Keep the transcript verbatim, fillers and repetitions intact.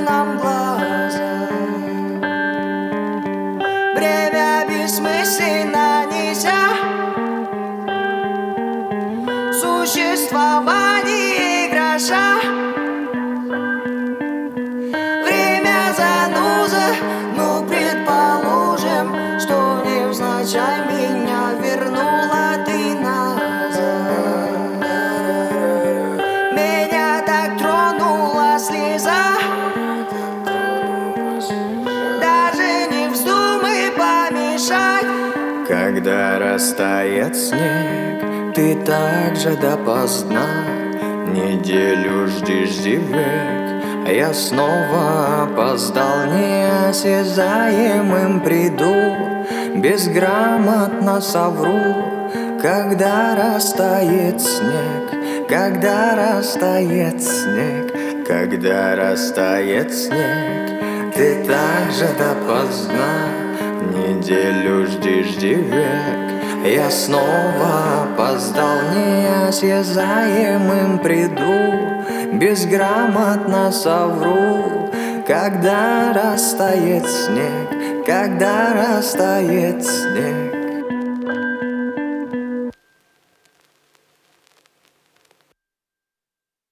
нам глаза. Время бессмысленно, нельзя существование гроша. Время заноза, ну предположим, что невзначай меня вернула ты назад. Меня так тронула слеза, даже не вздумай помешать. Когда растает снег, ты так же допоздна. Неделю ждешь век, а я снова опоздал. Неосязаемым приду, безграмотно совру. Когда растает снег, когда растает снег, когда растает снег, ты так же допоздна. Неделю ждешь век, я снова опоздал. Неосязаемым приду, безграмотно совру. Когда растает снег, когда растает снег.